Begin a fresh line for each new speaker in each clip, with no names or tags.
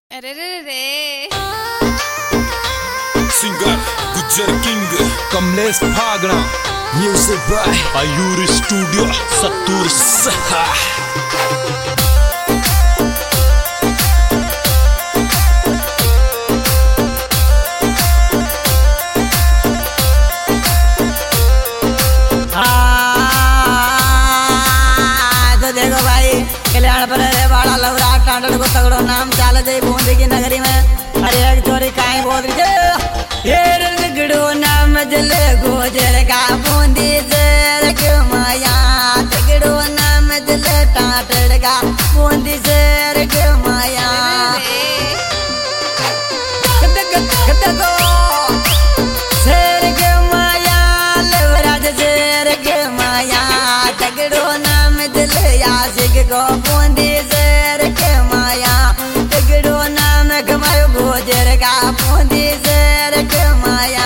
अरे रे रे
सिंगर गुज्जर किंग कमलेश भागना म्यूजिक बाय आयुर स्टूडियो सत्तूर सहा।
देखो भाई कल्याण पर रे बाड़ा लवरा टांडल को तगड़ो नाम चाल दे बूंदी की नगरी में अरे एक चोरी काई बोल रही ये रंगड़ो नाम जले गोजर का बूंदी से क्यों माया तगड़ो नाम जले टांडल का बूंदी से क्यों माया कदको शेर के माया लवराज शेर के माया तगड़ो नाम जले आशिक को बूंदी शेर के माया तगड़ो नाम कमायो गोजर का बूंदी शेर के माया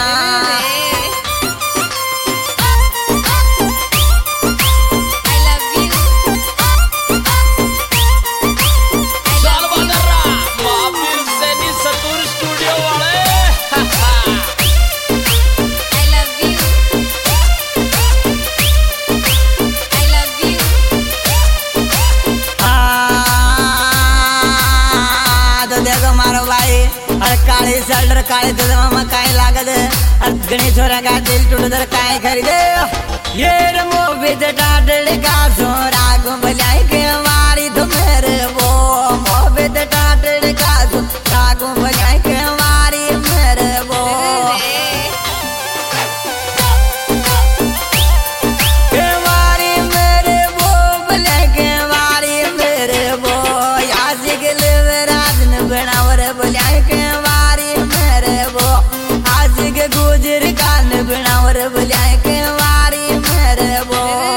काली शर्ट काले दूधमा काई लागत गणेश छोरा का दिल टूट काई खरीदे ये रमो विद टाटड़ का छोरा गुंबलाई के मारी तो मेरे वो मोहब्बत टाटड़ का छोरा गुंबलाई के मारी मेरे वो के मारी मेरे वो बलाई के मारी मेरे वो यासिक लेवराज न बनावर बलाई के गुजर कान बनावर बुलाए के वारी मेरे वो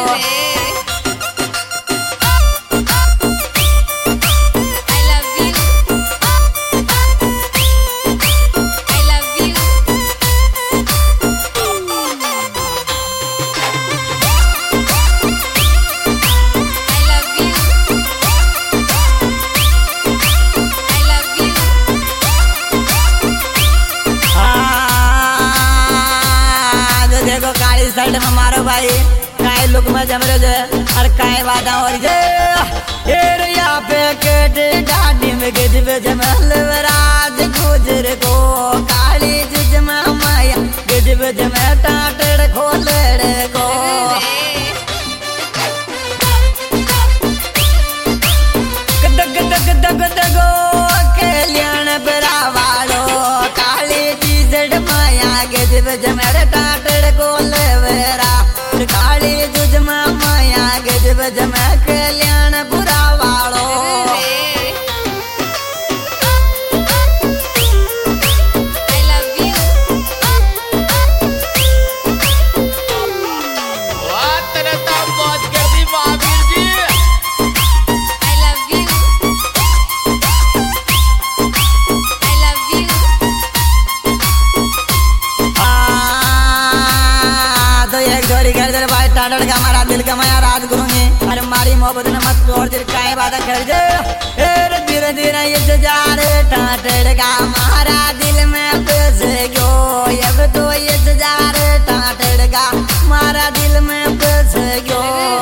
शर्ट में मारो भाई काय लुक में जमरे जे और काय वादा और जे ये रिया पे केट डाडी में गिज पे जमल राज गुजर को काली जुज में माया गिज पे जमे टाटड़ खोलड़े को दग दग दग दगो कल्याण बरावाड़ो काली जुज माया गिज पे जमे टाटड़ को काली जुजमा माया गजब जमा कल्याण बुरा वालो टाटड़ का हमारा दिल का माया राज करूंगी अरे मारी मोहब्बत ने मत तोड़ दिल काई बात कर दे धीरे धीरे ये जा रे टाटड़ का हमारा दिल में बस गयो अब तो ये जा रे टाटड़ का हमारा दिल में बस गयो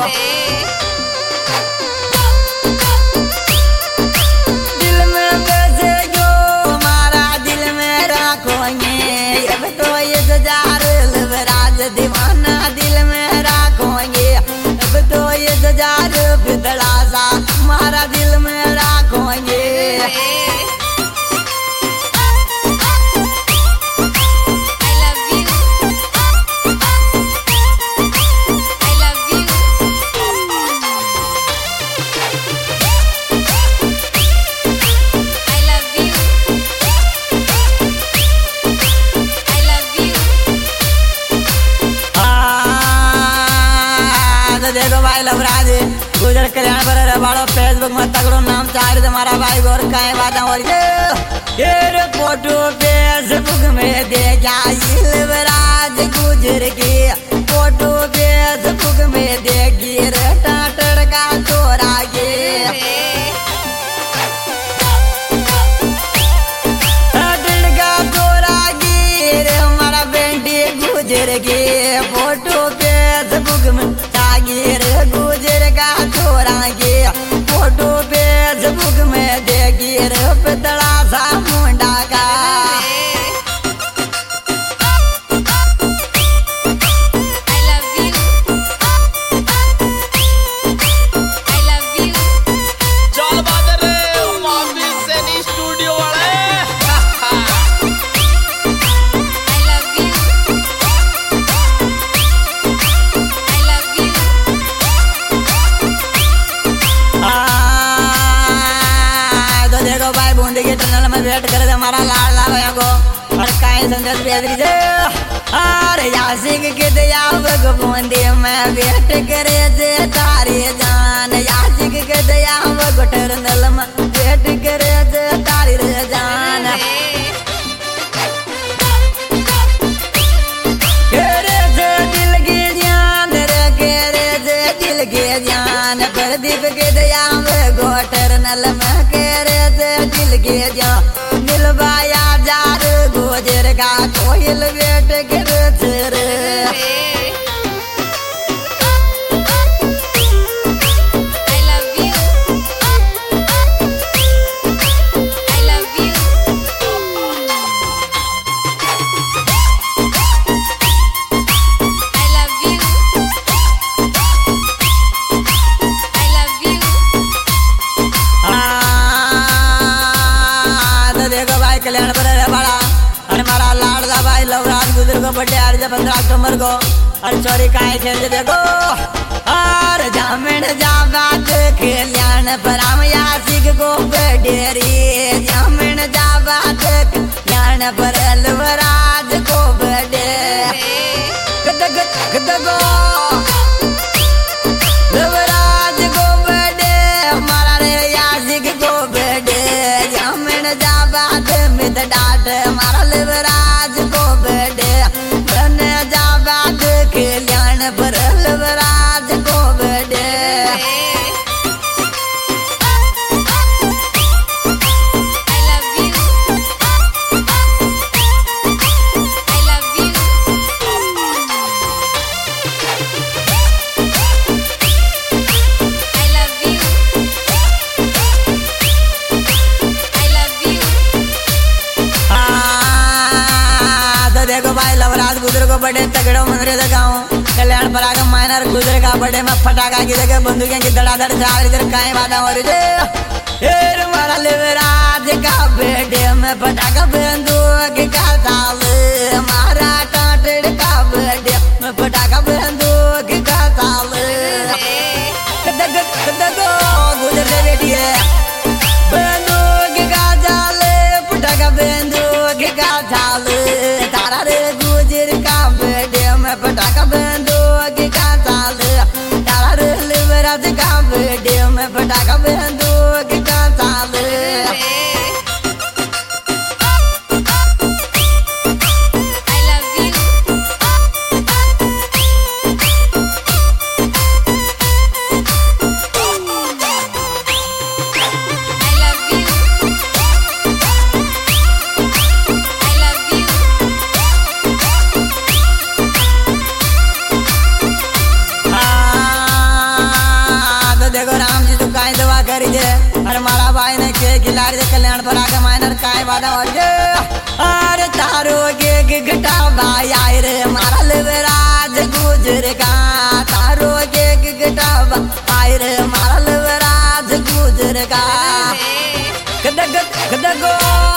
दिल में बस गयो हमारा दिल में रखोगे अब तो ये जा रे लवराज दीवाना दिल में तो ये हजार बिदड़ा सा हमारा दिल में रखोगे देखो भाई लवराज गुजर कल्याण पर बाड़ो फेसबुक में तगड़ो नाम चार तुम्हारा भाई और काई बात और ये फोटो फेसबुक में देखा लवराज गुजर की फोटो फेसबुक में देखी रे टाटड़ का छोरा के गुजर के फोटो फेसबुक में जागीर गुजर का छोरा के फोटो फेसबुक में देखीर पितड़ा सा मुंडा का वेट करे हमारा लाडला भैया को और काई संदेश भेज दे अरे यासिक के दया भगवंती मैं वेट करे जे तारी जान यासिक के दया भगटर नल में वेट करे जे तारी रे जान करे जे दिल के जान रे करे जे दिल के जान प्रदीप के दया भगटर नल में करे जे दिल के जान मिलवाया जार गुजर का कोयल वेट कर रे कल्याण पर बड़ा और हमारा लाडला भाई लवराज गुजर को बर्थडे आज 15 अक्टूबर को और चोरी काहे खेल देखो और जामिन जाबात कल्याण पर हम यासिक को बर्थडे रे जामिन जाबात कल्याण पर लवराज को बर्थडे गदगो लवराज को बर्थडे हमारा रे यासिक को बर्थडे जामिन जाबात डाट हमारा लवराज को बर्थडे बने जाबाद कल्याण पर लवराज को बर्थडे देखो भाई लवराज गुजर को बड़े तगड़ो मंदिर गाँव कल्याण पर आगे माइनर गुजर का बड़े में फटाका की जगह बंदूकें की धड़ाधड़ चाल इधर काहे वादा हो रही मारा लवराज का बेटे में फटाका बंदूक का ताल मारा टाटेड़ का बेटे में फटाका बंदूक का ताल गुजर से बेटी है बंदूक का जाल फटाका बंदूक का जाल पटाखा बंदूक का ताल तारा लवराज का बर्थडे में पटाखा बंदूक का ताल और हमारा भाई ने के खिलाड़ी से कल्याण पर आके माइनर काय वादा और अरे तारो के घटा भाई आए रे हमारा लवराज गुजर का तारो के घटा आए रे हमारा लवराज गुजर का गदगो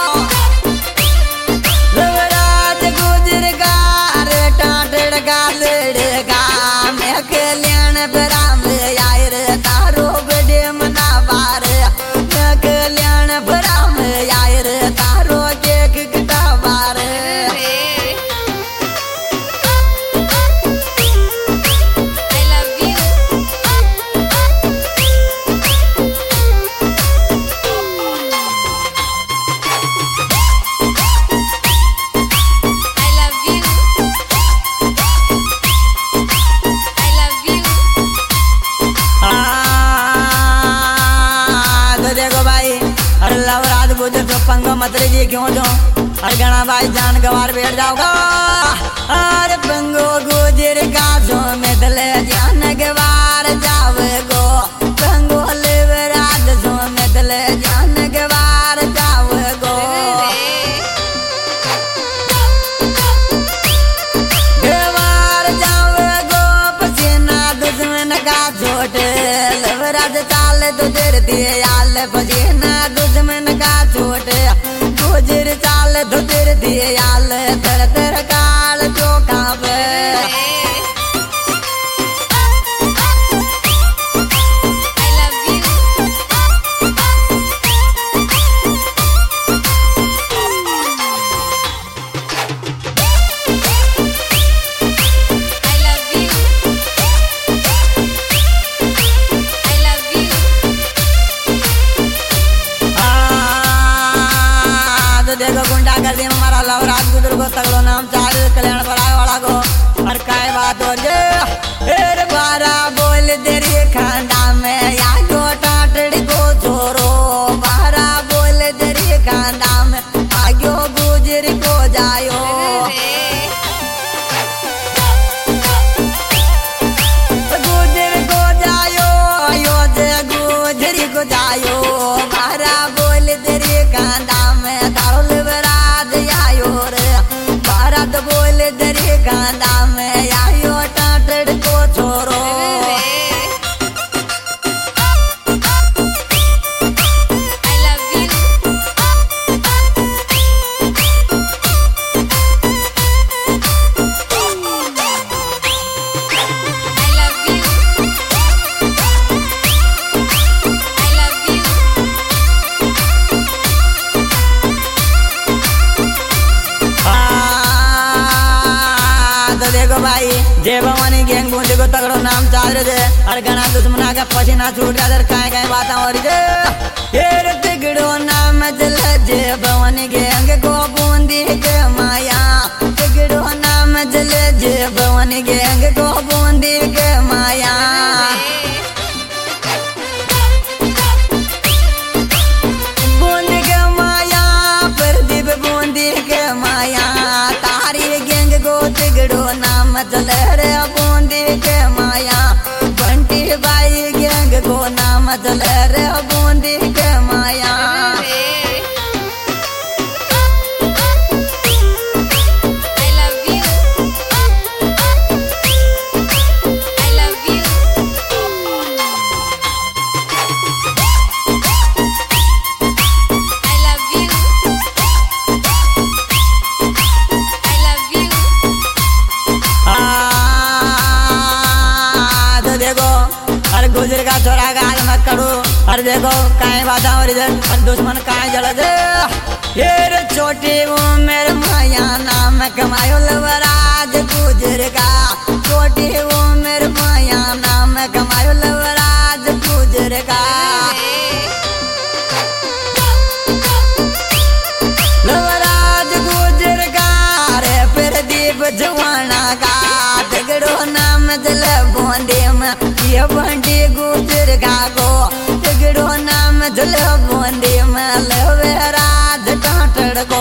लवराज गुजर का रे टाटेड़ का लड़का मैं कल्याण पर आए रे तारो बड़े मना बार कल्याण बराम आयर तारो के गटा बार देखो भाई अरे लवराज गुजर जो पंगो मतरे जी क्यों जो अरे गणा भाई जान गवार बैठ जाओगा। अरे बंगो गुजर का जो मिदले जान गवार जावे गो, बंगो लेवराज जो मिदले जान गवार जावे गो। गवार जावे गो पसीना दुश्मन का छोटे, लेवराज चाल तो देर दिए याल पसीना दुश्मन का छोटे, गुजर चाल तो देर दिए याल तर तर काल जो कावे। देखो गुंडा कर दी हमारा लवराज गुजर को तगड़ो नाम चार कल्याण पड़ा वाला को। और काय बात हो जे बारा बोल तेरी खांडा में या को टाटड़ी को छोरो, बारा बोल तेरी खांडा में आयो गुजर को जायो। गुजर को जायो यो जे गुजर को जायो, बारा बोल तेरी खांडा में तारुल बराज आयो रे, भारत बोल दरी गांदा में आयो टाटड़ को छोरो। देखो भाई जय भवानी गैंग बूंदे को तगड़ो नाम चाल रहे थे। और गणा दुश्मना का पसीना छूट गया दर काहे काहे बातें हो रही थे। ये तिगड़ो नाम जल जय भवानी गैंग को बूंदी के माया, तिगड़ो नाम जल जय भवानी गैंग को बूंदी के माया। बूंदी के माया प्रदीप बूंदी के माया, तारी गैंग को तिगड़ो नाम चल रे बूंदी के माया। बंटी बाई गैंग को नाम चल रे बूंदी के माया। गुजर का छोरा गाल मत करो। और देखो काहे बाधा हो रही और दुश्मन काहे जड़ दे। ये रे छोटी उम्र माया नाम कमायो लवराज गुजर का, छोटी उम्र माया नाम कमायो लवराज गुजर का। लवराज गुजर का रे प्रदीप जवाना का, तगड़ो नाम जल बोंदे में ये बंटी गुजर का को, तगड़ो नाम जल बोंदे में लवराज टाटड़ को।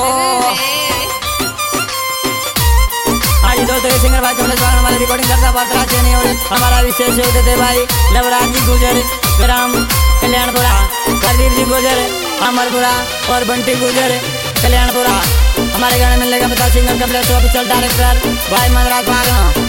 आज दोस्तों सिंगर भाई कमलेश भाई हमारी रिकॉर्डिंग करता बात नहीं हो रही। हमारा विशेष होते थे भाई लवराज जी गुजर, ग्राम कल्याणपुरा, प्रदीप जी गुजर अमरपुरा और बंटी गुजर कल्याणपुरा। हमारे गाने मिलने का बता सिंगर कमलेश ऑफिशियल डायरेक्टर भाई मनराज भागना।